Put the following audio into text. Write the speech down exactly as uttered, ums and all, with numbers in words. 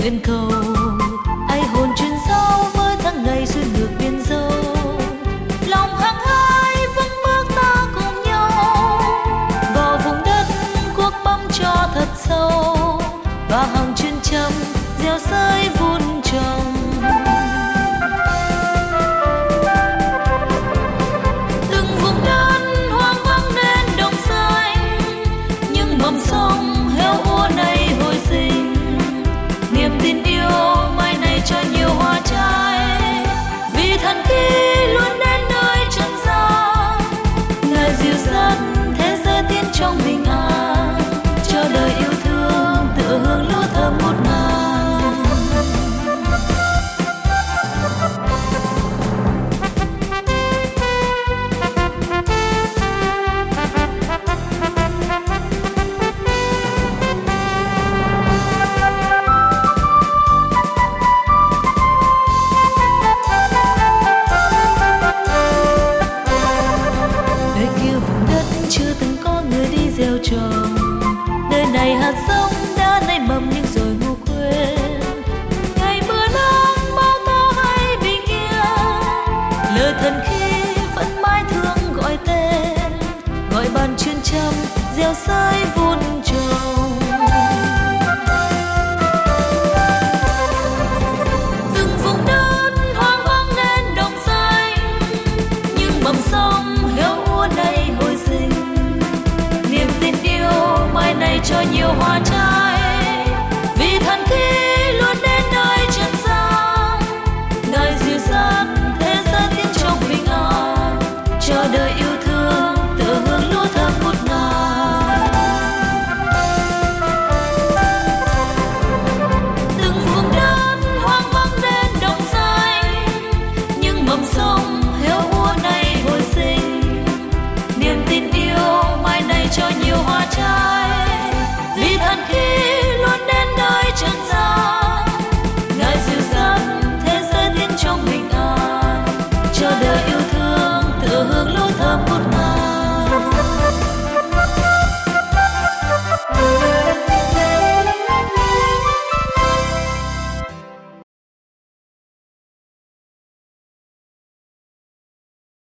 nguyện cầu ai hồn chuyên sâu với tháng ngày xuyên ngược biên dâu, lòng hăng hái vững bước ta cùng nhau vào vùng đất quốc bom cho thật sâu và hàng chuyên trăm gieo rơi vun trồng. Từng vùng đất hoang vắng nên đồng xanh, nhưng mầm sông héo úa này hồi sinh. Niềm tin yêu mai này cho nhiều hoa trái, vì thần khí luôn đến nơi chân gian. Ngài dìu dắt thế giới tiến trong bình an, cho đời yêu thương tựa hương lúa thơm ngút ngàn. Nơi kia vùng đất chưa từng có người đi gieo trồng, nơi này hạt giống đã nảy mầm nhưng rồi ngủ quên. Ngày mưa nắng bao tố hay bình yên, lời thần khí vẫn mãi thương gọi tên, gọi bàn chuyên trăm gieo rơi vun trồng. Từng vùng đất hoang vắng nên đồng xanh, nhưng mầm sông héo úa nay hồi sinh. Niềm tin yêu mai này cho nhiều hoa trái, vì thần khí luôn đến nơi chân gian. Ngài dìu dắt thế giới tiến trong bình an, cho đời yêu thương tựa hương lúa thơm ngút ngàn. Từng vùng đất hoang vắng nên đồng xanh, nhưng mầm sông héo úa nay hồi sinh. Niềm tin yêu mai này cho nhiều hoa trái,